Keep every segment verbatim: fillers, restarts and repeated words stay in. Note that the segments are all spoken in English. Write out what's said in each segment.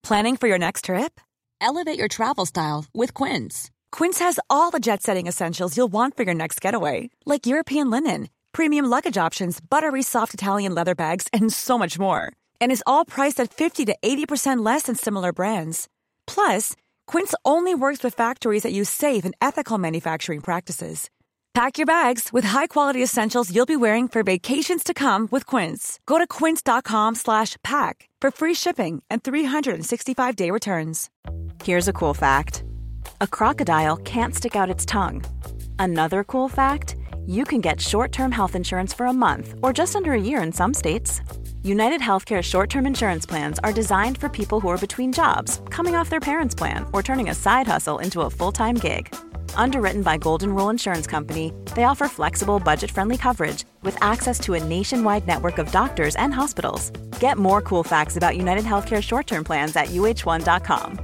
Planning for your next trip? Elevate your travel style with Quince. Quince has all the jet-setting essentials you'll want for your next getaway, like European linen, premium luggage options, buttery soft Italian leather bags, and so much more. And is all priced at fifty to eighty percent less than similar brands. Plus, Quince only works with factories that use safe and ethical manufacturing practices. Pack your bags with high-quality essentials you'll be wearing for vacations to come with Quince. Go to quince.com slash pack for free shipping and three sixty-five day returns. Here's a cool fact. A crocodile can't stick out its tongue. Another cool fact, you can get short-term health insurance for a month or just under a year in some states. United Healthcare short-term insurance plans are designed for people who are between jobs, coming off their parents' plan, or turning a side hustle into a full-time gig. Underwritten by Golden Rule Insurance Company, they offer flexible, budget-friendly coverage with access to a nationwide network of doctors and hospitals. Get more cool facts about United Healthcare short-term plans at U H one dot com.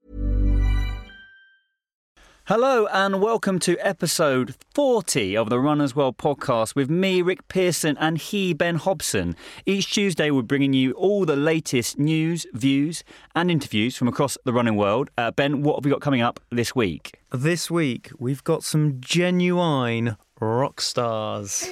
Hello and welcome to episode forty of the Runner's World podcast with me, Rick Pearson, and he, Ben Hobson. Each Tuesday we're bringing you all the latest news, views and interviews from across the running world. Uh, Ben, what have we got coming up this week? This week we've got some genuine rock stars.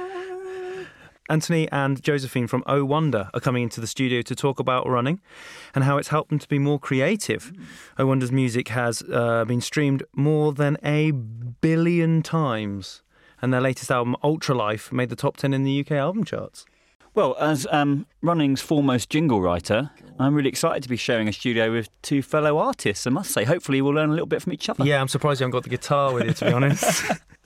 Anthony and Josephine from Oh Wonder are coming into the studio to talk about running and how it's helped them to be more creative. Oh Wonder's music has uh, been streamed more than a billion times, and their latest album, Ultralife, made the top ten in the U K album charts. Well, as um, running's foremost jingle writer, I'm really excited to be sharing a studio with two fellow artists, I must say. Hopefully we'll learn a little bit from each other. Yeah, I'm surprised you haven't got the guitar with you, to be honest.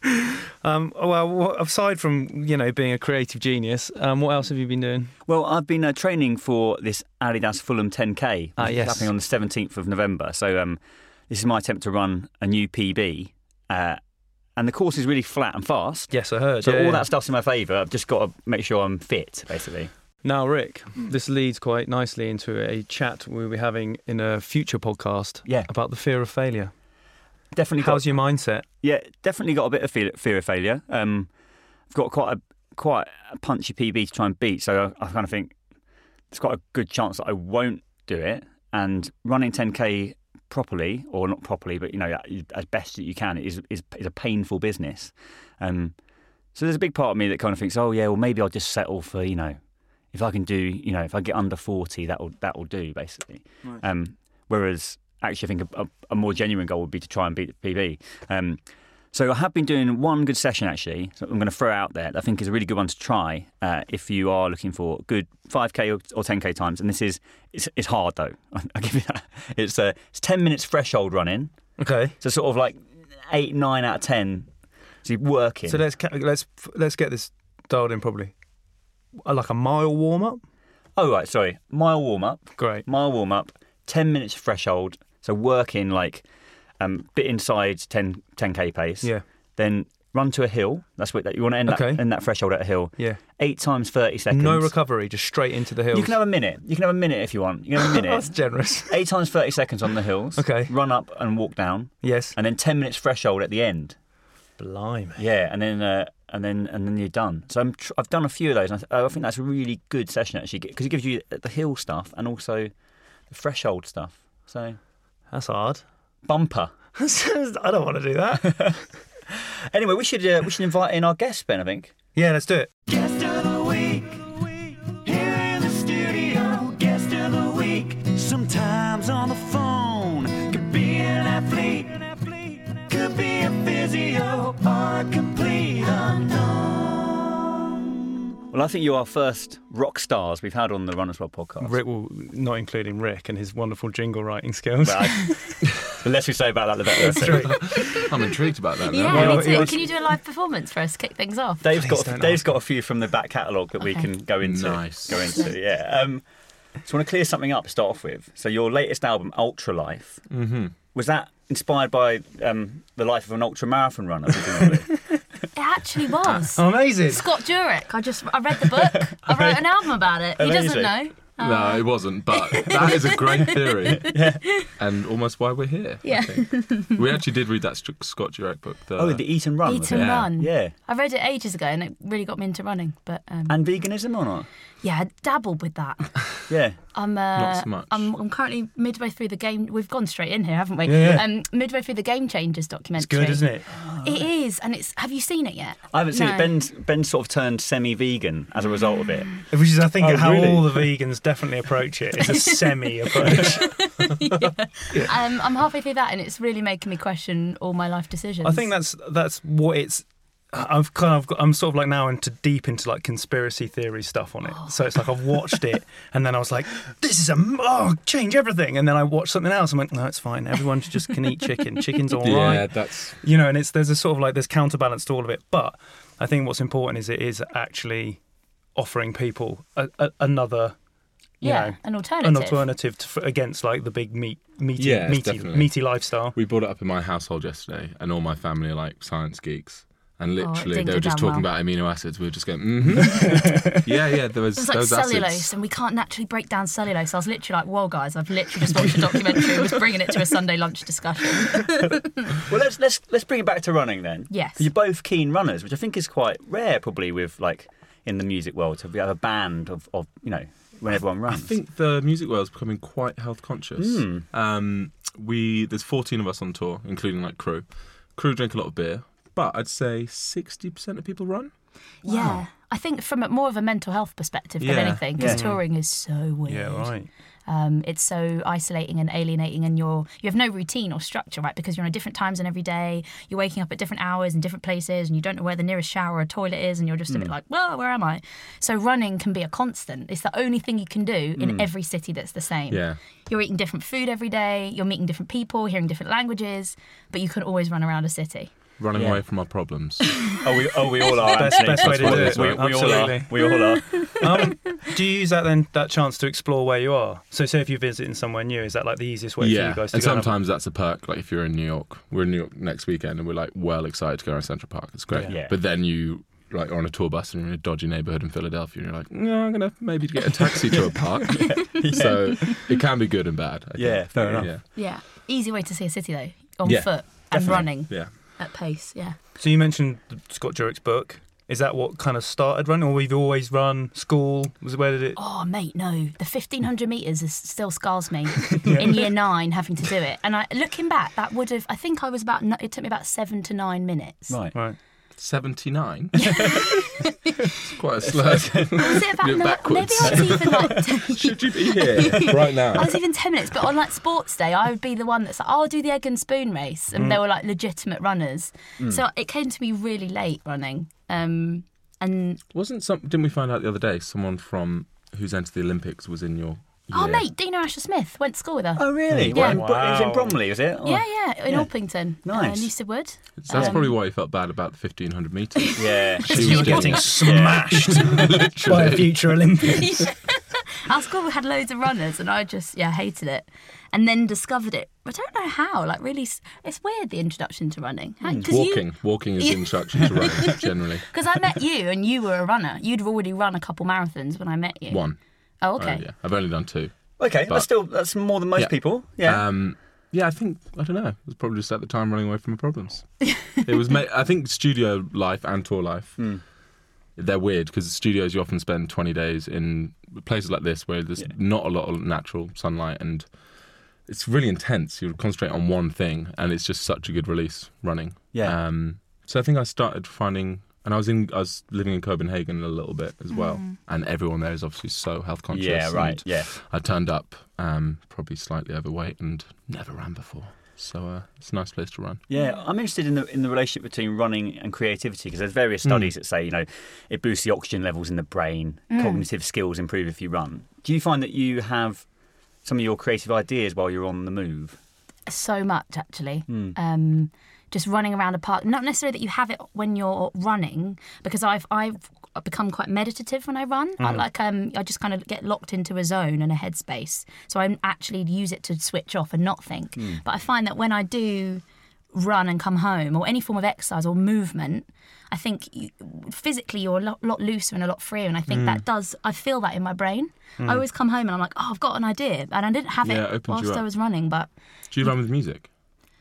Um, well, aside from, you know, being a creative genius, um, what else have you been doing? Well, I've been uh, training for this Adidas Fulham ten K, ah, yes. happening on the seventeenth of November. So um, this is my attempt to run a new P B. Uh, and the course is really flat and fast. Yes, I heard. So yeah, all yeah. that stuff's in my favour. I've just got to make sure I'm fit, basically. Now, Rick, this leads quite nicely into a chat we'll be having in a future podcast yeah. about the fear of failure. Definitely. How's got, your mindset? Yeah, definitely got a bit of fear, fear of failure. Um, I've got quite a quite a punchy P B to try and beat, so I, I kind of think there's quite a good chance that I won't do it. And running ten K properly, or not properly, but you know, as best that you can, is is, is a painful business. Um, so there's a big part of me that kind of thinks, oh yeah, well maybe I'll just settle for, you know, if I can do, you know, if I get under forty, that'll that'll do basically. Right. Um, whereas. Actually, I think a, a more genuine goal would be to try and beat the P B. Um, so I have been doing one good session, actually, so I'm going to throw out there that I think is a really good one to try uh, if you are looking for good five K or, or ten K times. And this is, it's, it's hard, though. I'll give you that. It's, uh, it's ten minutes threshold running. Okay. So sort of like eight, nine out of ten. So you're working. So let's let's let's get this dialed in properly. Like a mile warm-up? Oh, right, sorry. Mile warm-up. Great. Mile warm-up, ten minutes threshold. So working like um, bit inside ten K pace. Yeah. Then run to a hill. That's what you want to end, okay. that, end that threshold at a hill. Yeah. Eight times thirty seconds. No recovery, just straight into the hills. You can have a minute. You can have a minute if you want. You can have a minute. That's generous. Eight times thirty seconds on the hills. Okay. Run up and walk down. Yes. And then ten minutes threshold at the end. Blimey. Yeah, and then uh, and then and then you're done. So I'm tr- I've done a few of those. And I, th- I think that's a really good session actually, because it gives you the hill stuff and also the threshold stuff. So. That's hard. Bumper. I don't want to do that. Anyway, we should uh, we should invite in our guest, Ben, I think. Yeah, let's do it. Guest of the week. Here in the studio. Guest of the week. Sometimes on the phone. Could be an athlete. Could be a physio or a complete unknown. Well, I think you're our first rock stars we've had on the Runner's World podcast. Rick, well, not including Rick and his wonderful jingle writing skills. But I, the less we say about that, the better. That's true. I'm intrigued about that now. Yeah, Well, me too. it was- Can you do a live performance for us? Kick things off. Dave's Please got don't Dave's ask got a few from the back catalogue that we Okay. can go into. Nice. Go into, yeah. Um, so I want to clear something up to start off with. So your latest album, Ultralife, Mm-hmm. was that inspired by um, the life of an ultra marathon runner? Presumably? It actually was. Oh, amazing. Scott Jurek. I just I read the book. I wrote an album about it. He doesn't Amazing. know. No, it wasn't, but that is a great theory. Yeah. And almost why we're here. Yeah. I think. We actually did read that St- Scott Jurek book. The... Oh, the Eat and Run. Eat was and it? Run. Yeah. I read it ages ago and it really got me into running. But um, And veganism or not? yeah, I dabbled with that. Yeah. I'm, uh, Not so much. I'm, I'm currently midway through the game. We've gone straight in here, haven't we? Yeah, yeah. Um, midway through the Game Changers documentary. It's good, isn't it? It is, and it's. Have you seen it yet? I haven't seen No. it. Ben's, Ben sort of turned semi-vegan as a result of it. Which is, I think, Oh, how really? all the vegans definitely approach it. It's a semi approach. Um, I'm halfway through that, and it's really making me question all my life decisions. I think that's that's what it's. I've kind of got, I'm sort of like now into deep into like conspiracy theory stuff on it. So it's like I've watched it and then I was like, this is a oh change everything. And then I watched something else and went, no, it's fine. Everyone just can eat chicken. Chicken's all right. Yeah, that's... You know, and it's there's a sort of like there's counterbalance to all of it. But I think what's important is it is actually offering people a, a, another. You yeah, know, an alternative. an alternative to, against like the big meat, meaty, Yes, meaty, definitely. meaty lifestyle. We brought it up in my household yesterday, and all my family are like science geeks. And Oh, it literally, didn't they go were just down talking well. about amino acids. We were just going, mm-hmm. yeah, yeah. There was, It was like those cellulose, acids. and we can't naturally break down cellulose. I was literally like, whoa, guys, I've literally just watched a documentary and was bringing it to a Sunday lunch discussion. Well, let's let's let's bring it back to running then. Yes. 'Cause you're both keen runners, which I think is quite rare, probably with like in the music world to have a band of, of you know when everyone runs. I think the music world is becoming quite health conscious. Mm. Um, we there's fourteen of us on tour, including like crew. Crew drink a lot of beer, but I'd say sixty percent of people run. Yeah. I think from a, more of a mental health perspective than Yeah. anything, because Yeah. touring is so weird. Yeah, right. Um, it's so isolating and alienating, and you're you have no routine or structure, right? Because you're on different times and every day. You're waking up at different hours in different places, and you don't know where the nearest shower or toilet is, and you're just a bit like, well, where am I? So running can be a constant. It's the only thing you can do in every city that's the same. Yeah. You're eating different food every day. You're meeting different people, hearing different languages, but you can always run around a city. Running Yeah. away from our problems. oh, we oh we all are. Best- Anthony. best way to That's do what it, We, we all absolutely. are. We all are. Um, do you use that then that chance to explore where you are? So, say if you're visiting somewhere new, is that like the easiest way for yeah, you guys to and go? have a- sometimes that's a perk. Like if you're in New York, we're in New York next weekend, and we're like well excited to go around Central Park. It's great. Yeah. Yeah. But then you like are on a tour bus and you're in a dodgy neighbourhood in Philadelphia, and you're like, no, I'm gonna maybe get a taxi to a park. So it can be good and bad. I Yeah, think. fair enough. Yeah, Yeah. Easy way to see a city, though, on Yeah, foot and definitely. running yeah. at pace. Yeah. So you mentioned Scott Jurek's book. Is that what kind of started running, or we've always run? School? Was where did it? Oh, mate, no. The fifteen hundred metres is still scars me in year nine having to do it. And I, looking back, that would have, I think I was about, it took me about seven to nine minutes. Right. Right. seventy-nine. It's quite a slur. Was it about, You're no, maybe backwards. I was even like, Should you be here right now? I was even ten minutes, but on like sports day, I would be the one that's like, oh, I'll do the egg and spoon race. And they were like legitimate runners. So it came to me really late running. Um, and, Wasn't some? Didn't we find out the other day someone from who's entered the Olympics was in your? oh, year? mate, Dina Asher Smith, went to school with her. Oh, really? Yeah. What, in, Bro- it was in Wow. Bromley, is it? Or- Yeah, yeah, in Yeah. Orpington, Nice. uh, Newstead Wood. So that's Um, probably why you felt bad about the fifteen hundred metres. Yeah. She You were was doing getting it. smashed by a future Olympics. Our school had loads of runners, and I just yeah hated it, and then discovered it. I don't know how. Like really, s- it's weird the introduction to running. Because Walking, walking is the introduction to running generally. Because I met you, and you were a runner. You'd already run a couple marathons when I met you. One. Oh, okay. Uh, yeah, I've only done two. Okay, But- that's still that's more than most Yeah. people. Yeah. Um, yeah, I think I don't know. It was probably just at the time running away from my problems. It was. Ma- I think studio life and tour life. Hmm. They're weird because the studios you often spend twenty days in places like this where there's Yeah. not a lot of natural sunlight and it's really intense. You concentrate on one thing and it's just such a good release running. Yeah. Um, so I think I started finding, and I was in, I was living in Copenhagen a little bit as well, and everyone there is obviously so health conscious. yeah. Right. and Yeah. I turned up um, probably slightly overweight and never ran before. So uh, it's a nice place to run. Yeah, I'm interested in the in the relationship between running and creativity because there's various studies that say you know it boosts the oxygen levels in the brain, cognitive skills improve if you run. Do you find that you have some of your creative ideas while you're on the move? So much actually. Hmm. Um, just running around a park. Not necessarily that you have it when you're running, because I've I've become quite meditative when I run. I like um I just kind of get locked into a zone and a headspace. So I actually use it to switch off and not think. But I find that when I do run and come home, or any form of exercise or movement, I think you, physically you're a lot, lot looser and a lot freer, and I think Mm. that does. I feel that in my brain. Mm. I always come home and I'm like, oh, I've got an idea, and I didn't have Yeah, it it opens you whilst I up. was running. But Do you run with music?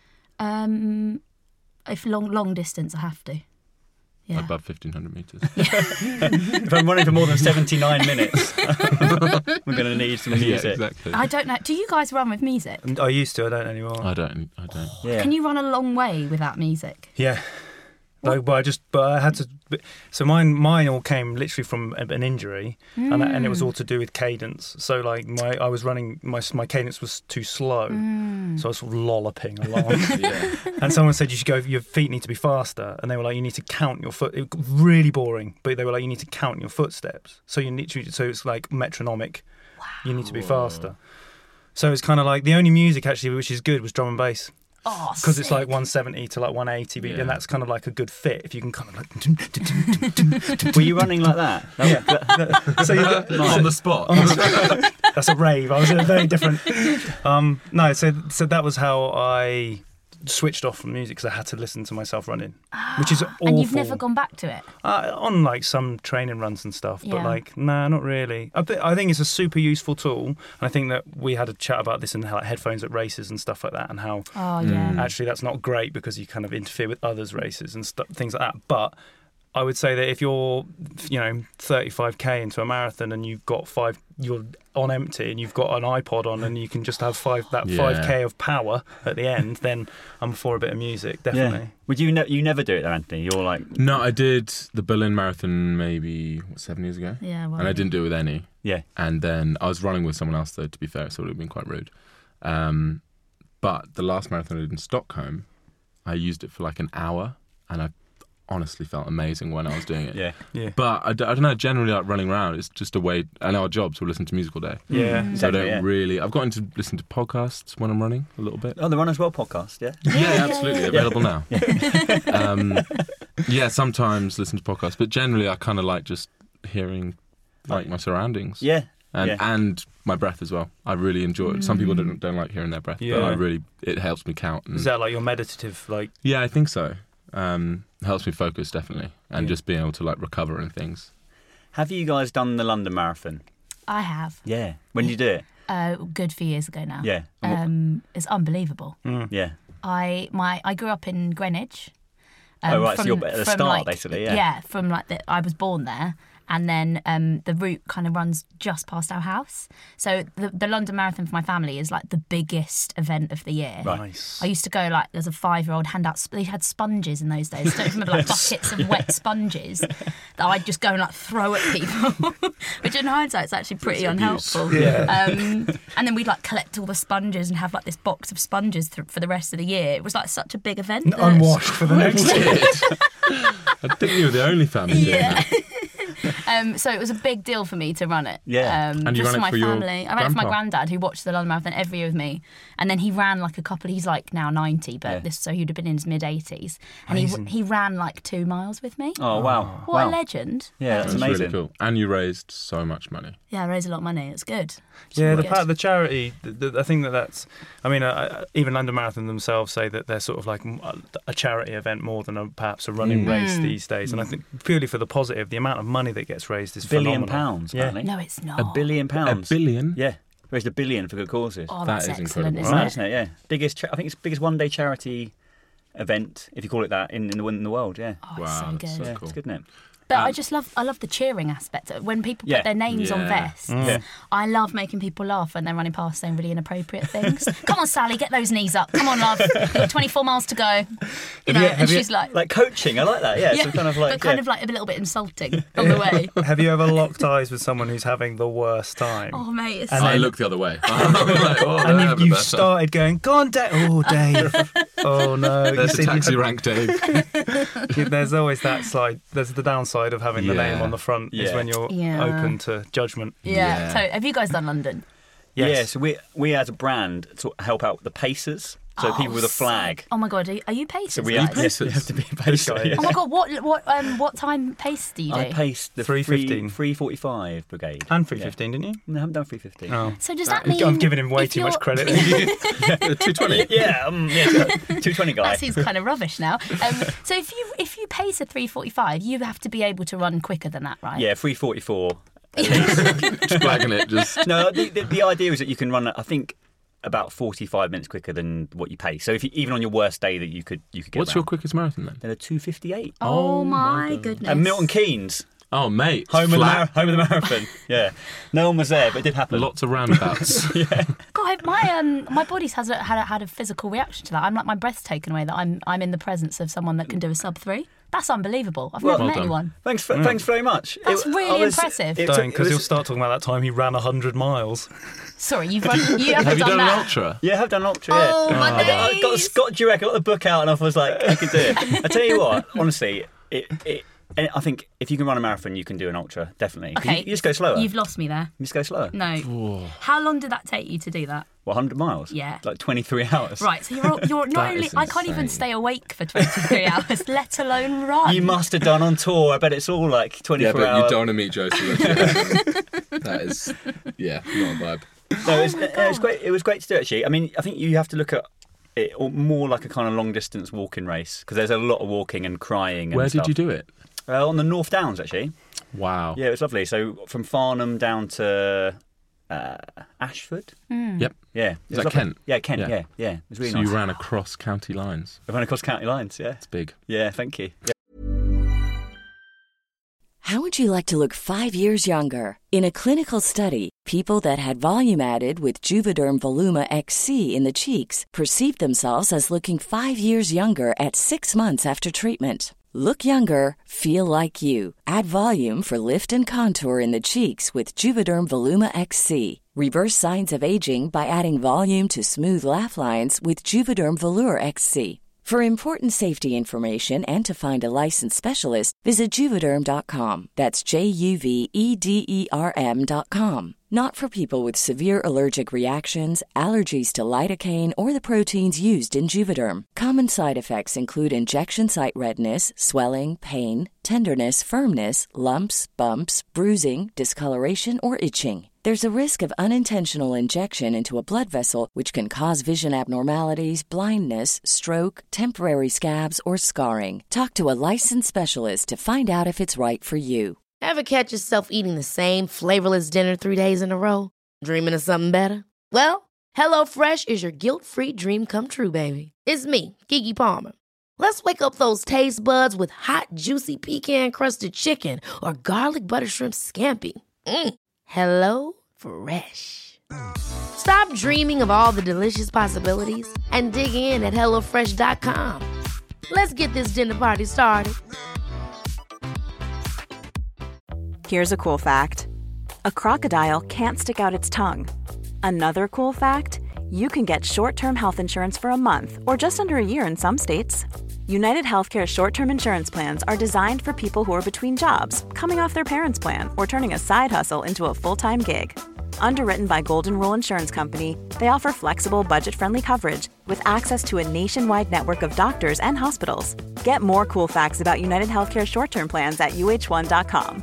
um, if long long distance, I have to. Yeah. Above fifteen hundred metres. If I'm running for more than seventy-nine minutes, we're going to need some music. Yeah, exactly. I don't know. Do you guys run with music? I used to, I don't anymore. I don't. I don't. Yeah. Can you run a long way without music? Yeah. Like, but I just, but I had to. But, so mine, mine all came literally from a- an injury, and and it was all to do with cadence. So like my, I was running, my my cadence was too slow, Mm. so I was sort of lolloping along. Yeah. And someone said you should go. Your feet need to be faster, and they were like, you need to count your foot. It was really boring, but they were like, you need to count your footsteps. So you need to, so it's like metronomic. Wow. You need to be faster. So it's kind of like the only music actually which is good was drum and bass. Oh, Because it's like sick. one seventy to like one eighty beat, Yeah. and that's kind of like a good fit if you can kind of like. Were you running like that? That- that- So you, On the spot. that's a rave. I was in a very different. Um, no, so so that was how I switched off from music, because I had to listen to myself running, which is awful. And you've never gone back to it? Uh, on like some training runs and stuff, but Yeah. like, nah, not really. I, th- I think it's a super useful tool, and I think that we had a chat about this in how, like, headphones at races and stuff like that, and how Oh, yeah. actually that's not great because you kind of interfere with others' races and stu- things like that. But I would say that if you're, you know, thirty-five k into a marathon and you've got five, you're on empty and you've got an iPod on and you can just have five that Yeah. five k of power at the end, then I'm for a bit of music, definitely. Yeah. Would you? Ne- you never do it though, Anthony. You're like, No, I did the Berlin Marathon maybe what, seven years ago, Yeah, well, and I didn't do it with any. yeah, And then I was running with someone else, though, to be fair, so it would have been quite rude. Um, but the last marathon I did in Stockholm, I used it for like an hour, and I honestly felt amazing when I was doing it. yeah. Yeah. But I, d- I don't know, generally like running around, it's just a way, and our jobs, we listen to music all day. Yeah. Mm. So I Exactly, don't yeah. really, I've gotten to listen to podcasts when I'm running a little bit. Oh, the Runners World podcast, yeah. Yeah, absolutely, available now. um, yeah, sometimes listen to podcasts, but generally I kind of like just hearing like my surroundings. Yeah. And, yeah. and my breath as well. I really enjoy it. Some people don't don't like hearing their breath, but Yeah. I really it helps me count. And Is that like your meditative, like, yeah, I think so. Um, helps me focus definitely, and Yeah. just being able to like recover and things. Have you guys done the London Marathon? I have. Yeah. When did you do it? Uh, good few years ago now. Yeah. And what- Um, it's unbelievable. yeah. I my I grew up in Greenwich. Oh, right, so you're at the start, like, basically, yeah. Yeah, from like the, I was born there, and then um, the route kind of runs just past our house. So the, the London Marathon for my family is like the biggest event of the year. Right. nice? I used to go like as a five-year-old, hand out. They had sponges in those days. Don't you remember like buckets of wet sponges that I'd just go and like throw at people, which in hindsight is actually pretty It's abuse. unhelpful. Yeah. Um, and then we'd like collect all the sponges and have like this box of sponges th- for the rest of the year. It was like such a big event. that- Unwashed for the next year. I think you were the only family doing Yeah. that. Um, so it was a big deal for me to run it. Yeah. Um, And you just ran for it my for your family. I ran it for my grandpa? granddad, who watched the London Marathon every year with me. And then he ran like a couple. He's like now ninety, but Yeah. this so he'd have been in his mid eighties. And he Amazing. he ran like two miles with me. Oh wow. What wow. a legend! Yeah, that's That's amazing. really cool. And you raised so much money. Yeah, I raised a lot of money. It's good. It's Yeah, really the good. part, the charity. The, the, I think that that's. I mean, uh, even London Marathon themselves say that they're sort of like m- a charity event more than a, perhaps a running Mm. race Mm. these days. And I think purely for the positive, the amount of money that gets raised is Billion phenomenal. pounds, Yeah. apparently. No, it's not. A billion pounds. A billion? Yeah. Raised a billion for good causes. Oh, That that's is excellent, incredible. isn't Mad, it? isn't it? Yeah. Biggest. Cha- I think it's the biggest one-day charity event, if you call it that, in, in the in the world. Yeah. Oh, it's Wow, so that's good. so yeah. cool. It's good, isn't it? But I Um, just love I love the cheering aspect. When people Yeah. put their names on Yeah. vests, Yeah. I love making people laugh when they're running past saying really inappropriate things. Come on, Sally, get those knees up. Come on, love. You've got twenty-four miles to go. You know, you- and have you- she's like, Like coaching, I like that. Yeah. yeah, So kind of like. but kind yeah. of like a little bit insulting on the way. Have you ever locked eyes with someone who's having the worst time? Oh, mate, it's And I then- look the other way. I'm like, oh, and they're you've, having you've better. started going, go on, Dave. Oh, Dave. Oh, no. You There's see, a taxi you- rank, Dave. There's always that side. There's the downside of having the Yeah. name on the front is Yeah. when you're Yeah. open to judgment. yeah. Yeah. So, have you guys done London? Yes. Yeah, so we we as a brand sort of help out the pacers. So Oh, people with a flag. sick. Oh my god, are you, are you pacers? So we guys? have, yes, we have to be a pace guy. Yeah. Oh my god, what what um what time pace do you do? I paced the three fifteen. three forty-five brigade. And three fifteen, didn't you? No, I haven't done three fifteen. Oh. So does that mean I'm giving him way if too much you're- credit. two twenty. Yeah, um, yeah, two twenty guy. That seems kind of rubbish now. Um, so if you if you pace a three forty-five, you have to be able to run quicker than that, right? Yeah, three forty-four. Just flagging it. Just No, the, the, the idea is that you can run, I think, about forty-five minutes quicker than what you pace. So if you, even on your worst day, that you could you could get. what's your around. quickest marathon then? Then a two fifty-eight. Oh, Oh my my God. goodness. And Milton Keynes, Oh mate, home of, the flat. mar- home of the marathon. Yeah, no one was there, but it did happen. Lots of roundabouts. God, my um my body's has a, had a, had a physical reaction to that. I'm like my breath's taken away that I'm I'm in the presence of someone that can do a sub three. That's unbelievable. I've never well met done. anyone. Thanks, for, thanks very much. That's It- really I was- impressive. it Don't, took- it because was- he'll start talking about that time he ran one hundred miles. Sorry, you've run, you haven't Have you done done an that. ultra? Yeah, I have done ultra. Yeah. Oh, my I, got, I got days. Scott Jurek, I got the book out, and I was like, I could do it. I tell you what, honestly, it, it, and I think if you can run a marathon, you can do an ultra, definitely. 'Cause Okay, you, you just go slower. You've lost me there. You just go slower. No. How long did that take you to do that? What, one hundred miles? Yeah. Like twenty-three hours. Right, so you're you're not That only is I can't even insane. stay awake for twenty-three hours, let alone run. You must have done on tour. I bet it's all like Yeah, twenty-four but hours. you don't want to meet Josie. When she happens. That is, yeah, not a vibe. No, it's, it was great. It was great to do actually. I mean, I think you have to look at it more like a kind of long distance walking race because there's a lot of walking and crying. And Where stuff. did you do it? Uh, on the North Downs actually. Wow. Yeah, it was lovely. So from Farnham down to uh, Ashford. Yep. Yeah, it Is was that lovely. Kent? Yeah, Kent. Yeah, Yeah. yeah. It was really So nice. you ran across county lines. I ran across county lines. Yeah, It's big. yeah. Thank you. Yeah. How would you like to look five years younger? In a clinical study, people that had volume added with Juvederm Voluma X C in the cheeks perceived themselves as looking five years younger at six months after treatment. Look younger, feel like you. Add volume for lift and contour in the cheeks with Juvederm Voluma X C. Reverse signs of aging by adding volume to smooth laugh lines with Juvederm Volure X C. For important safety information and to find a licensed specialist, visit Juvederm dot com. That's J U V E D E R M dot com. Not for people with severe allergic reactions, allergies to lidocaine, or the proteins used in Juvederm. Common side effects include injection site redness, swelling, pain, tenderness, firmness, lumps, bumps, bruising, discoloration, or itching. There's a risk of unintentional injection into a blood vessel, which can cause vision abnormalities, blindness, stroke, temporary scabs, or scarring. Talk to a licensed specialist to find out if it's right for you. Ever catch yourself eating the same flavorless dinner three days in a row? Dreaming of something better? Well, HelloFresh is your guilt-free dream come true, baby. It's me, Keke Palmer. Let's wake up those taste buds with hot, juicy pecan-crusted chicken or garlic butter shrimp scampi. Mm. Hello Fresh. Stop dreaming of all the delicious possibilities and dig in at hello fresh dot com. Let's get this dinner party started. Here's a cool fact: a crocodile can't stick out its tongue. Another cool fact: you can get short-term health insurance for a month or just under a year in some states. United Healthcare short-term insurance plans are designed for people who are between jobs, coming off their parents' plan, or turning a side hustle into a full-time gig. Underwritten by Golden Rule Insurance Company, they offer flexible, budget-friendly coverage with access to a nationwide network of doctors and hospitals. Get more cool facts about United Healthcare short-term plans at U H one dot com.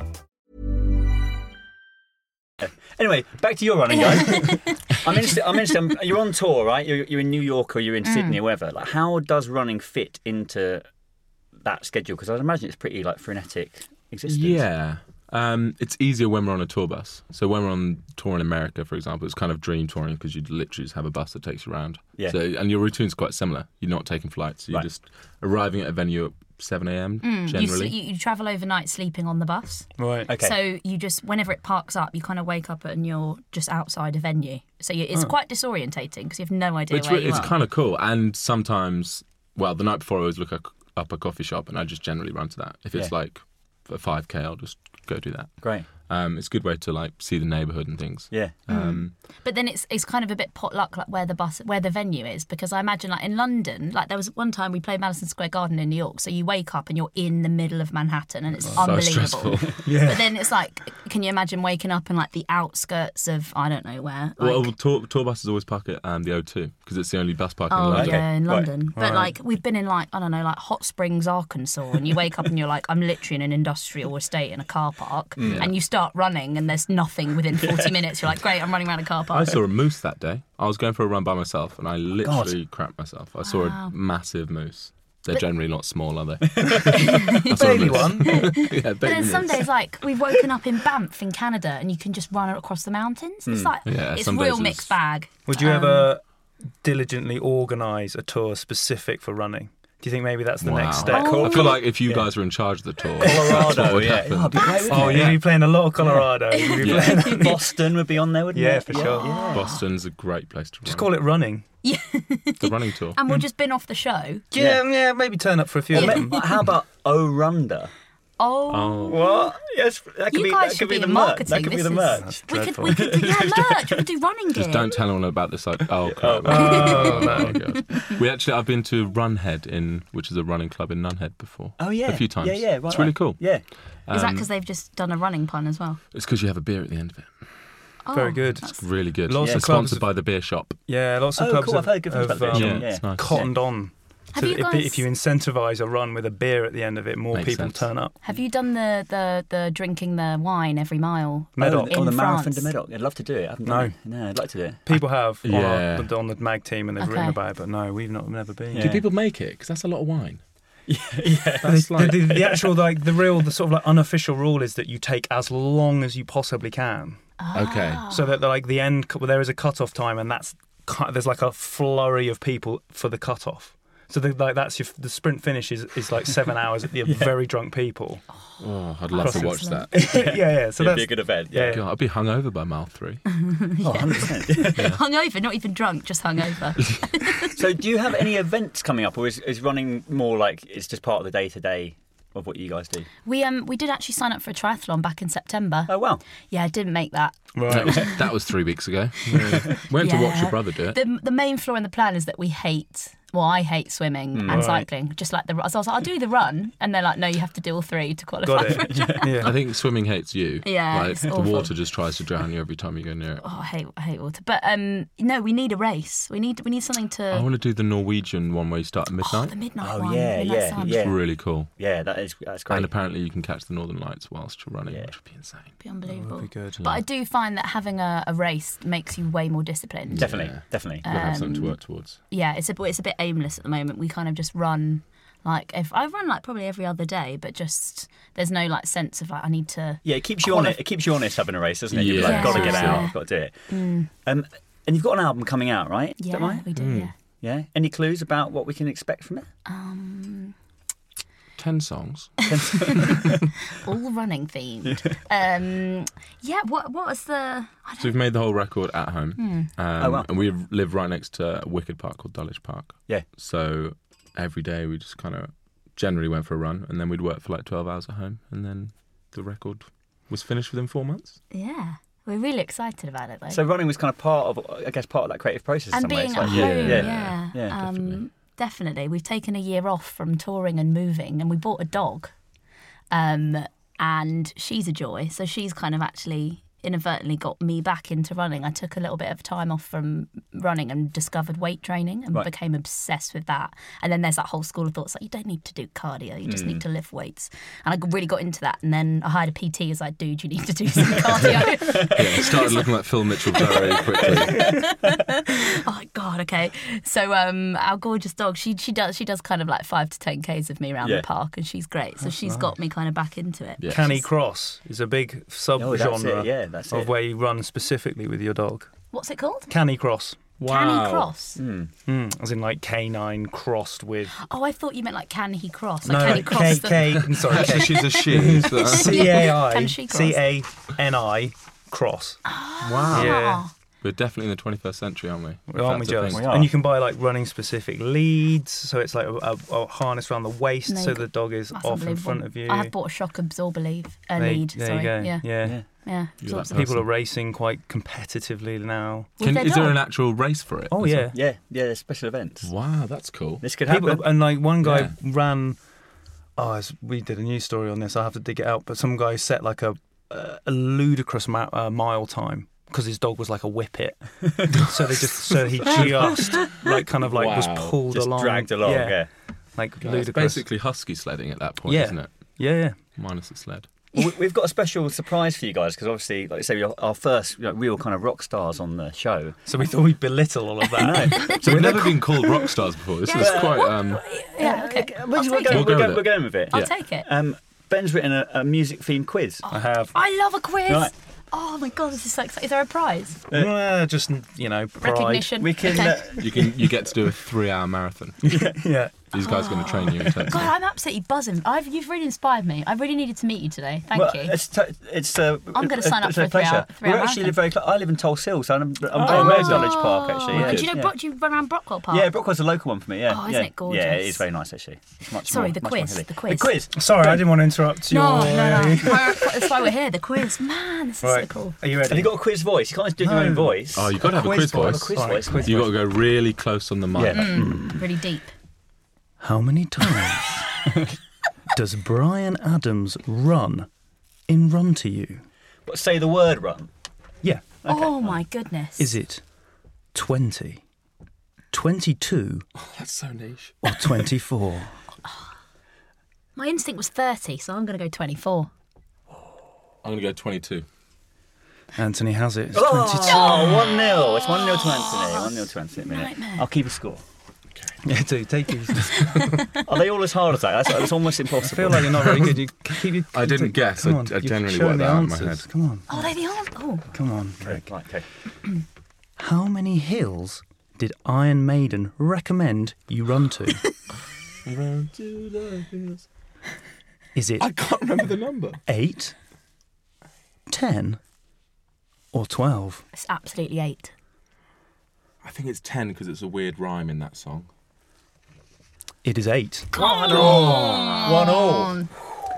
Anyway, back to your running, guys. I'm interested. I'm interested. I'm- You're on tour, right? You're, you're in New York or you're in Sydney or wherever. Like, how does running fit into that schedule? Because I'd imagine it's pretty like frenetic existence. Yeah. Um, it's easier when we're on a tour bus. So when we're on tour in America, for example, it's kind of dream touring because you literally just have a bus that takes you around. Yeah. So and your routine's quite similar. You're not taking flights. You're Right. just arriving at a venue at seven a.m. You, generally. s- you, you travel overnight sleeping on the bus. Right. Okay. So you just, whenever it parks up, you kind of wake up and you're just outside a venue. So you, it's quite disorientating because you have no idea It's, where re- you it's are. kind of cool. And sometimes, well, the night before I always look up up a coffee shop and I just generally run to that. If it's Yeah. like a five K, I'll just go do that. Great. Um, it's a good way to like see the neighbourhood and things. Yeah. Um, But then it's it's kind of a bit potluck, like where the bus, where the venue is, because I imagine like in London, like there was one time we played Madison Square Garden in New York, so you wake up and you're in the middle of Manhattan and it's So unbelievable. stressful. Yeah. But then it's like, can you imagine waking up in like the outskirts of I don't know where? Like, well, tour, tour buses always park at um, the O two because it's the only bus park in oh London. yeah, in Right. London. But Right. like we've been in like I don't know, like Hot Springs, Arkansas, and you wake up and you're like, I'm literally in an industrial estate in a car park, and you start running and there's nothing within forty minutes. You're like, great, I'm running around a car park. I saw a moose that day. I was going for a run by myself and I literally crapped myself. I saw Wow. a massive moose. They're generally not small, are they? Baby one. yeah, But baby then some moose. days, like we've woken up in Banff in Canada, and you can just run across the mountains. It's like Yeah, it's some real days mixed it's- bag. Would you Um, ever diligently organise a tour specific for running? Do you think maybe that's the Wow. next step? Oh. I feel like if you guys were in charge of the tour, that's Colorado, what would yeah. happen. Oh, it'd be great, wouldn't Oh, it? you'd be playing a lot of Colorado. You'd be Yeah. playing- Boston would be on there, wouldn't Yeah, it? for sure. Boston's a great place to run. Just call it running. the running tour. And we'll just bin off the show. Yeah, yeah, maybe turn up for a few of them. How about O-Runda? Oh, Oh, What? Yes, that could you be guys that should could be be the the merch. marketing. That could be This the is- merch. we could dreadful. we could do yeah merch. We could do running gear. just don't tell anyone about this. Like, oh, crap. Oh, no. Oh, God. We actually, I've been to Runhead in, which is a running club in Nunhead before. Oh yeah, a few times. Yeah, yeah, right, it's really right. cool. Yeah, Is that Um, because they've just done a running pun as well? It's because you have a beer at the end of it. Oh, Very good. that's- Really good. Lots yeah. of clubs Sponsored by the beer shop. Yeah, lots of Oh, clubs cool, have, I've heard good things have, about the beer um, shop, yeah. it's nice. cottoned on. Have So you if, guys- if you incentivise a run with a beer at the end of it, more Makes people sense. turn up. Have you done the, the, the drinking the wine every mile? Medoc. in oh, the Marathon France? de Medoc. I'd love to do it. I haven't done it. No, I'd like to do it. People have on, Yeah. our, on the mag team and they've Okay. written about it, but no, we've not never been. Yeah. Do people make it? Because that's a lot of wine. Yeah, That's the, like- the, the actual like the real the sort of like unofficial rule is that you take as long as you possibly can, Okay. so that the, like the end well, there is a cut off time and that's cu- there's like a flurry of people for the cut off. So the, like that's your, the sprint finish is, is like seven hours at the very drunk people. Oh, I'd love to watch that. Excellent. yeah, yeah. So It'd that's be a good event. yeah. God, I'd be hungover by mile three. Oh, one hundred percent. Hungover, not even drunk, just hungover. So, do you have any events coming up, or is, is running more like it's just part of the day to day of what you guys do? we um we did actually sign up for a triathlon back in September. Oh wow! Yeah, I didn't make that. That Right. was, that was three weeks ago. Yeah. Went to watch Yeah. your brother do it. The the main flaw in the plan is that we hate. Well, I hate swimming and Right. cycling, just like the. So I was like, I'll do the run, and they're like, no, you have to do all three to qualify. Got For a it. triathlon. Yeah. I think swimming hates you. Yeah, like it's the awful. water just tries to drown you every time you go near it. Oh, I hate I hate water. But um, no, we need a race. We need we need something to. I want to do the Norwegian one where you start at oh, midnight. the midnight Oh, one. yeah, Midnight yeah, Sun. yeah. It's really cool. Yeah, that is that's great. And apparently you can catch the Northern Lights whilst you're running, Yeah. which would be insane. Be unbelievable. Be good. But I do find that having a, a race makes you way more disciplined. definitely, Yeah. definitely. You'll have something to Um, work towards. Yeah, it's a it's a bit aimless at the moment. We kind of just run like if I run like probably every other day, but just there's no like sense of like I need to. Yeah, it keeps you on it. It keeps you honest having a race, doesn't it? You're Yeah. like, got to get Yeah. out, got to do it. Um, and you've got an album coming out, right? Is Yeah, that right? we do. Mm. Yeah. Yeah. Any clues about what we can expect from it? Um, Ten songs. all running themed. um, yeah. What what was the? I So don't, we've made the whole record at home. Um, Oh, wow. And we live right next to a wicked park called Dulwich Park. Yeah. So every day we just kind of generally went for a run and then we'd work for like twelve hours at home and then the record was finished within four months. yeah. We're really excited about it though. So running was kind of part of, I guess, part of that creative process. in and some being ways. at Like, home, yeah, yeah, yeah, yeah, um, definitely. definitely. We've taken a year off from touring and moving, and we bought a dog, um, and she's a joy. So she's kind of actually inadvertently got me back into running. I took a little bit of time off from running and discovered weight training and Right. became obsessed with that. And then there's that whole school of thoughts like you don't need to do cardio, you just Mm. need to lift weights. And I really got into that. And then I hired a P T. Who's like, dude, you need to do some cardio. Yeah, started looking like Phil Mitchell very quickly. Oh my god, okay. So um our gorgeous dog, she she does she does kind of like five to ten Ks of me around Yeah. the park and she's great. So she's got me kind of back into it. Yeah. Canny cross is a big Oh, that's sub-genre it. Yeah, that's of it. where you run specifically with your dog. What's it called? Canny cross. Can he Wow. cross? Mm. Mm, as in like canine crossed with... Oh, I thought you meant like can he cross? Like No, can he cross K, the K, I'm sorry, Actually, K. she's a she. So. C A I, Can she cross? C A N I, cross. Wow. Yeah. We're definitely in the twenty-first century, aren't we? If Aren't we that's a just? thing. We are. And you can buy like running specific leads, so it's like a, a, a harness around the waist, No, so you the dog is That's off in unbelievable. front of you. I have bought a shock absorber lead, a There- lead, there sorry. you go. Yeah. Yeah. Yeah. Yeah. You're Lots that of- People person. are racing quite competitively now. With Can, their is there dog. an actual race for it? Oh as yeah, well? Yeah, yeah, there's special events. Wow, that's cool. This could people, happen. and like one guy Yeah. ran. Oh, it's- we did a news story on this. I have to dig it out. But some guy set like a a, a ludicrous ma- uh, mile time because his dog was like a whippet. so they just so he just like kind of like was Wow. pulled Just along, dragged along, yeah. like Yeah, it's ludicrous. basically husky sledding at that point, Yeah. isn't it? Yeah, yeah. Minus the sled. Well, we- we've got a special surprise for you guys because obviously, like I say, we're our first you know, real kind of rock stars on the show. So we thought we'd belittle all of that. So we've never been called rock stars before. This is quite. Um, Yeah, okay. We're, I'll we're, take going, it. We'll we're, go going, with we're it. going with it. I'll Yeah. take it. Um, Ben's written a, a music-themed quiz. I have. I love a quiz. Right. Oh my god, this is so exciting. Is there a prize? Uh, just you know, pride. Recognition. We can. Okay. Uh, you can you get to do a three-hour marathon. Yeah. These guys are going to train you. In terms God, I'm absolutely buzzing. I've, you've really inspired me. I really needed to meet you today. Thank well, you. It's, t- it's, uh, I'm gonna it's sign up it's for a three pleasure. hour- three We hour actually marathon. live very close. I live in Tulse Hill, so I'm, I'm Oh, very amazing. Dulwich Park, actually. Yeah, do you know? yeah. Brock, do you run around Brockwell Park? Yeah, Brockwell's a local one for me. Yeah, Oh, isn't yeah. it gorgeous? Yeah, it is very nice actually. It's much Sorry, more, the much more quiz, hilly. the quiz. The quiz. Sorry, I didn't want to interrupt your. No, no, no. That's why we're here. The quiz, man. This is Right. so cool. Are you ready? Have you got a quiz voice? You can't just do your No. own voice. Oh, you've got to have a quiz voice. voice. quiz All right, voice. quiz You've got voice. to go really close on the mic. Yeah. Mm, really deep. How many times does Brian Adams run in Run to You? But say the word run. Yeah. Oh my goodness. Is it twenty, twenty-two, That's so niche. or twenty-four? My instinct was thirty, so I'm going to go twenty-four. I'm going to go twenty-two. Anthony has it. It's Oh, twenty-two. one nil. It's one nil to Anthony. one nil to Anthony. a minute. Nightmare. I'll keep a score. Yeah, do take these. Are they all as hard as that? That's, that's almost I impossible. feel like you're not very good. You keep your, I didn't guess. Come I- on. I You've generally shown worked the that out in my answers. head. Come on. Oh, they the answer. Oh. Come on. Okay, right, okay. How many hills did Iron Maiden recommend you run to? Run to the hills. Is it I can't remember the number. eight, ten, or twelve? It's absolutely eight. I think it's ten because it's a weird rhyme in that song. It is eight. One all. One all.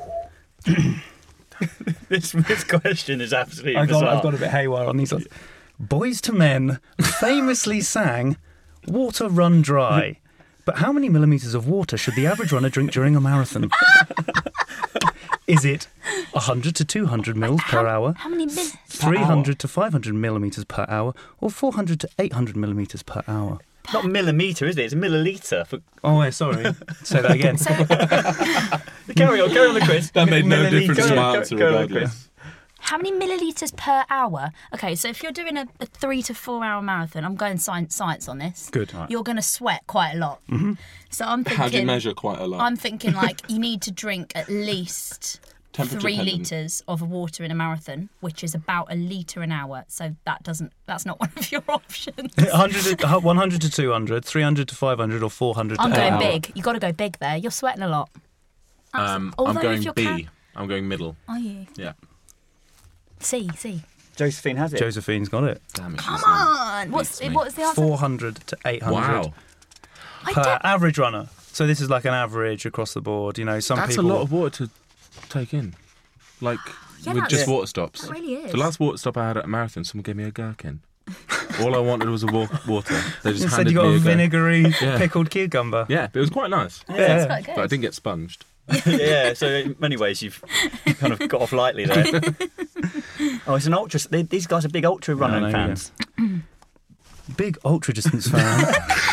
this, this question is absolutely I got, bizarre. I've got a bit haywire on these ones. Boys to Men famously sang "Water Run Dry," but how many millimetres of water should the average runner drink during a marathon? Is it one hundred to two hundred mils per hour, How many min? three hundred to five hundred millimetres per hour, or four hundred to eight hundred millimetres per hour? Not millimetre, is it? It's millilitre. For... Oh, wait, sorry. Say that again. Carry on, carry on the quiz. That made no Millilitre. difference to Go- my go- answer go on the regardless. How many millilitres per hour? Okay, so if you're doing a, a three to four hour marathon, I'm going science science on this. Good. You're going to sweat quite a lot. Mm-hmm. So I'm thinking. How do you measure quite a lot? I'm thinking like you need to drink at least Temperature three dependent. litres of water in a marathon, which is about a litre an hour. So that doesn't. That's not one of your options. one hundred to, one hundred to two hundred, three hundred to five hundred, or four hundred to I'm eight going hundred. big. You got to go big there. You're sweating a lot. Um, Although I'm if going you're B. ca- I'm going middle. Are you? Yeah. C C. Josephine has it. Josephine's got it. Damn it. Come she's, um, on. What's beats me. what's the answer? four hundred to eight hundred. Wow. I Per don't- average runner. So this is like an average across the board. You know, some That's people. a lot of water to take in. Like, Yeah, with just that's- water stops. That really is. The last water stop I had at a marathon, someone gave me a gherkin. All I wanted was a wa- water. They just Instead, handed you got me a a gherkin. vinegary Yeah. pickled cucumber. Yeah, but it was quite nice. Yeah, Yeah. that's quite good. But I didn't get sponged. yeah, so in many ways you've kind of got off lightly there. Oh, it's an ultra. They, these guys are big ultra running I know, fans. Big ultra distance fan.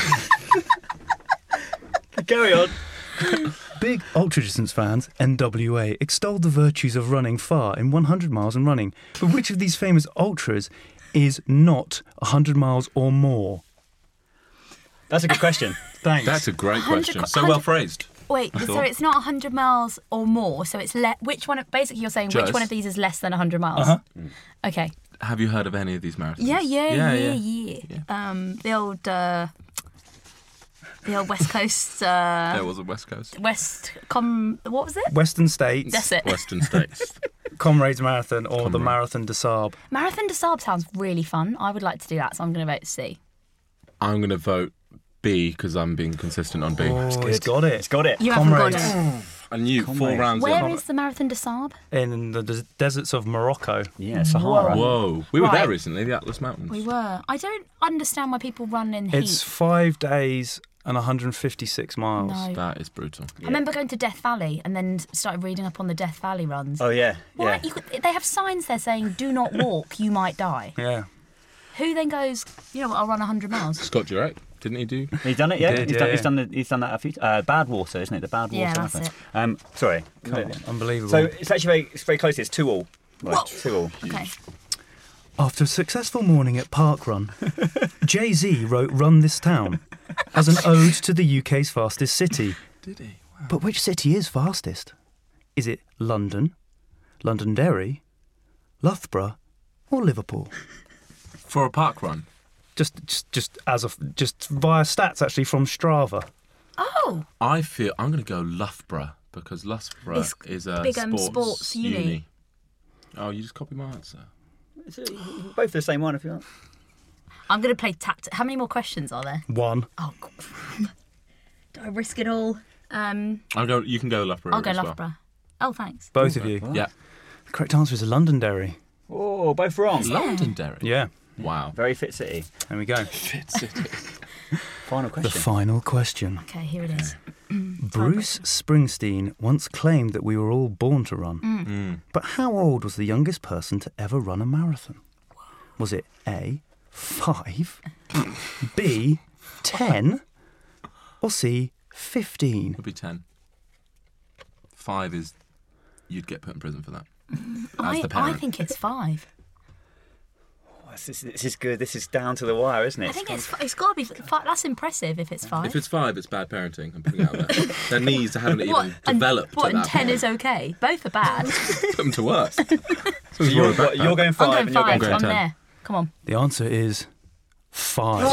Carry on. Big ultra distance fans, N W A, extolled the virtues of running far in one hundred miles and running. But which of these famous ultras is not one hundred miles or more? That's a good question. Thanks. That's a great one hundred question. co- So one well hundred phrased. Wait, I so thought. it's not one hundred miles or more. So it's le- which one? Basically, you're saying which Just- one of these is less than one hundred miles? Uh-huh. Okay. Have you heard of any of these marathons? Yeah, yeah, yeah. yeah, yeah. yeah. Um, the old, uh, the old West Coast, uh, There was a West Coast. West Com. What was it? Western States, That's it. Western States. Comrades Marathon, or the Comrade. Marathon des Sables. Marathon des Sables sounds really fun. I would like to do that, so I'm going to vote C. I'm going to vote B because I'm being consistent on B. Oh, he's got It's it. got it. You Comrades. haven't got it. I knew four Conway. rounds Where in. is the Marathon des Sables? In the des- deserts of Morocco. Yeah, Sahara. Whoa. We were Right. there recently, the Atlas Mountains. We were. I don't understand why people run in heat. It's five days and one hundred fifty-six miles. No. That is brutal. I remember going to Death Valley and then started reading up on the Death Valley runs. Oh yeah, Why? yeah. You could, they have signs there saying, do not walk, you might die. Yeah. Who then goes, you know what, I'll run one hundred miles? Scott Jurek, didn't he do? He's done it, yeah. He did, he's, yeah, done, yeah. he's done. The, he's done that a few. Uh, Badwater, isn't it? The Badwater. Yeah, that's Marathon. it. Um, sorry. Oh, unbelievable. So it's actually very, it's very close. It's two all. Right, two all. Okay. After a successful morning at Parkrun, Jay-Z wrote Run This Town as an ode to the U K's fastest city. Did he? Wow. But which city is fastest? Is it London, Londonderry, Loughborough, or Liverpool? For a park run. Just, just, just as a, just via stats actually from Strava. Oh, I feel I'm going to go Loughborough because Loughborough It's is a big, um, sports, sports uni. Oh, you just copied my answer. It's, uh, both the same one if you want. I'm going to play tact. How many more questions are there? One. Oh, God. Do I risk it all? Um, I'll go. You can go Loughborough. I'll go as well. Loughborough. Oh, thanks. Both of you. Yeah. The correct answer is Londonderry. Oh, both wrong. Londonderry. Yeah. Wow. Very fit city. There we go. Fit city. Final The question. final question. Okay, here it is. Bruce Springsteen once claimed that we were all born to run. Mm. But how old was the youngest person to ever run a marathon? Was it A, five, B, ten, or C, fifteen? It'll be ten. Five is you'd get put in prison for that. As I, the I parent. think it's five. Oh, this, is, this is good. This is down to the wire, isn't it? I think it's it's got to be five. That's impressive if it's five. If it's five, it's bad parenting. I'm putting it out there. Their knees haven't what? even And, developed what? to And that ten point. is okay. Both are bad. Put them to work. So you're, what, you're going five I'm going and you're five. going I'm ten. there. Come on. The answer is five.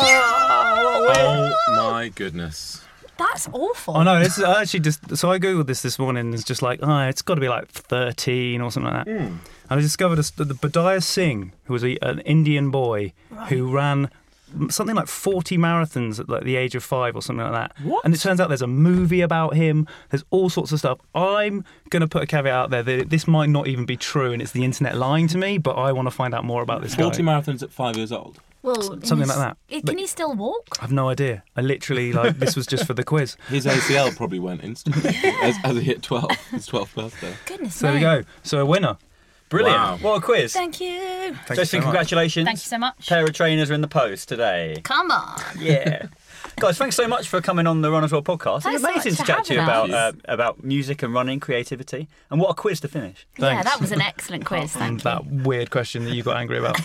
Oh my goodness. That's awful. Oh no, this is, I actually just so I googled this this morning. And it's just like, oh, it's got to be like thirteen or something like that. And I discovered a, the Badaya Singh, who was a, an Indian boy who ran something like forty marathons at like the age of five or something like that. What? And it turns out there's a movie about him. There's all sorts of stuff. I'm going to put a caveat out there that this might not even be true, and it's the internet lying to me. But I want to find out more about this Forty guy. marathons at five years old. well, in something his- like that. It, But- can he still walk? I've no idea. I literally like this was just for the quiz. His A C L probably went instantly as, as he hit twelve. His twelfth birthday. Goodness So there we me. go. So a winner. Brilliant. Wow. What a quiz. Thank you. Thank you Josephine, so much. congratulations. Thank you so much. Pair of trainers are in the post today. Come on. Yeah. Guys, thanks so much for coming on the Run As Well podcast. It's Thanks so amazing much to for chat to you about having uh, about music and running, creativity, and what a quiz to finish. Yeah, Thanks. that was an excellent quiz. And Thank that you. weird question that you got angry about.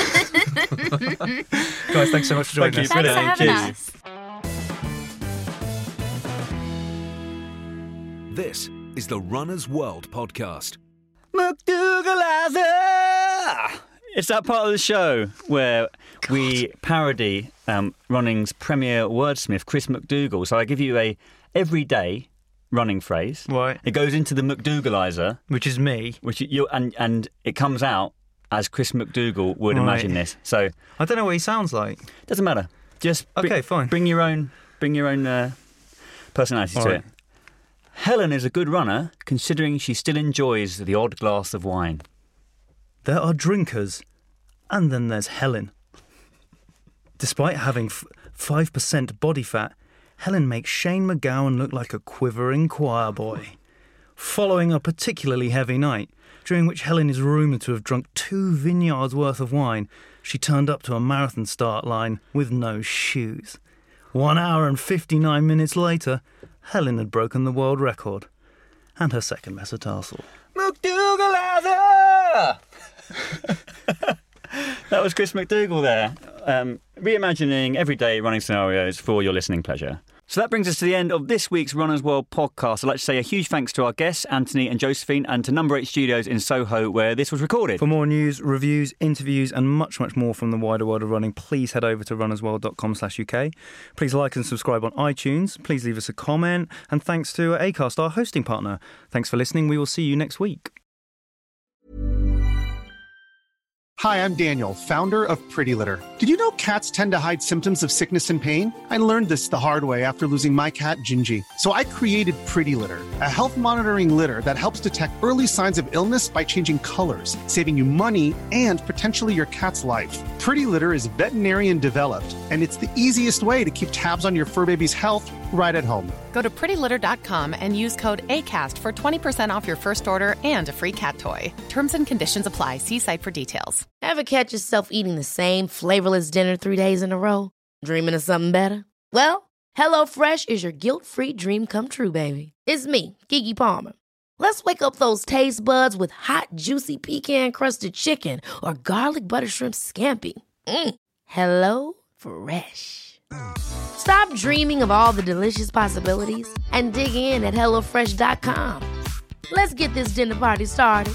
Guys, thanks so much for joining Thank you. us. Thanks for Brilliant. having Cheers. us. This is the Runner's World podcast. McDougalizer! It's that part of the show where we parody um, running's premier wordsmith, Chris McDougall. So I give you a everyday running phrase. Right. It goes into the McDougalizer, Which is me. which you and and it comes out as Chris McDougall would Right. imagine this. So I don't know what he sounds like. doesn't matter. Just br- Okay, fine. Bring your own, bring your own uh, personality All to right. it. Helen is a good runner, considering she still enjoys the odd glass of wine. There are drinkers, and then there's Helen. Despite having f- five percent body fat, Helen makes Shane McGowan look like a quivering choir boy. Following a particularly heavy night, during which Helen is rumoured to have drunk two vineyards worth of wine, she turned up to a marathon start line with no shoes. One hour and fifty-nine minutes later, Helen had broken the world record and her second metatarsal. McDougalizer! That was Chris McDougall there, um, reimagining everyday running scenarios for your listening pleasure. So that brings us to the end of this week's Runner's World podcast. I'd like to say a huge thanks to our guests, Anthony and Josephine, and to Number eight Studios in Soho, where this was recorded. For more news, reviews, interviews and much, much more from the wider world of running, please head over to runnersworld.com slash UK. Please like and subscribe on iTunes. Please leave us a comment. And thanks to Acast, our hosting partner. Thanks for listening. We will see you next week. Hi, I'm Daniel, founder of Pretty Litter. Did you know cats tend to hide symptoms of sickness and pain? I learned this the hard way after losing my cat, Gingy. So I created Pretty Litter, a health monitoring litter that helps detect early signs of illness by changing colors, saving you money and potentially your cat's life. Pretty Litter is veterinarian developed, and it's the easiest way to keep tabs on your fur baby's health right at home. Go to pretty litter dot com and use code ACAST for twenty percent off your first order and a free cat toy. Terms and conditions apply. See site for details. Ever catch yourself eating the same flavorless dinner three days in a row? Dreaming of something better? Well, HelloFresh is your guilt-free dream come true, baby. It's me, Keke Palmer. Let's wake up those taste buds with hot, juicy pecan-crusted chicken or garlic butter shrimp scampi. Mm. Hello Fresh. Stop dreaming of all the delicious possibilities and dig in at hello fresh dot com. Let's get this dinner party started.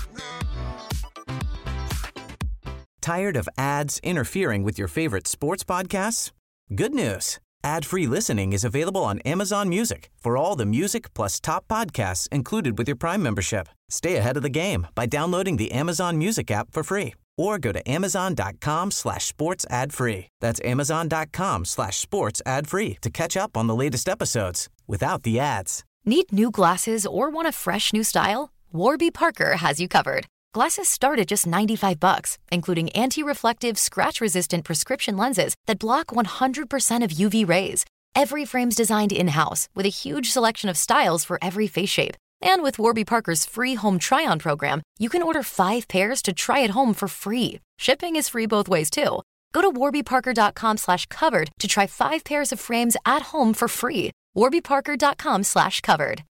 Tired of ads interfering with your favorite sports podcasts? Good news. Ad-free listening is available on Amazon Music for all the music plus top podcasts included with your Prime membership. Stay ahead of the game by downloading the Amazon Music app for free or go to amazon.com slash sports ad free. That's amazon.com slash sports ad free to catch up on the latest episodes without the ads. Need new glasses or want a fresh new style? Warby Parker has you covered. Glasses start at just ninety-five bucks, including anti-reflective, scratch-resistant prescription lenses that block one hundred percent of U V rays. Every frame's designed in-house with a huge selection of styles for every face shape. And with Warby Parker's free home try-on program, you can order five pairs to try at home for free. Shipping is free both ways, too. Go to warbyparker.com slash covered to try five pairs of frames at home for free. warbyparker.com slash covered.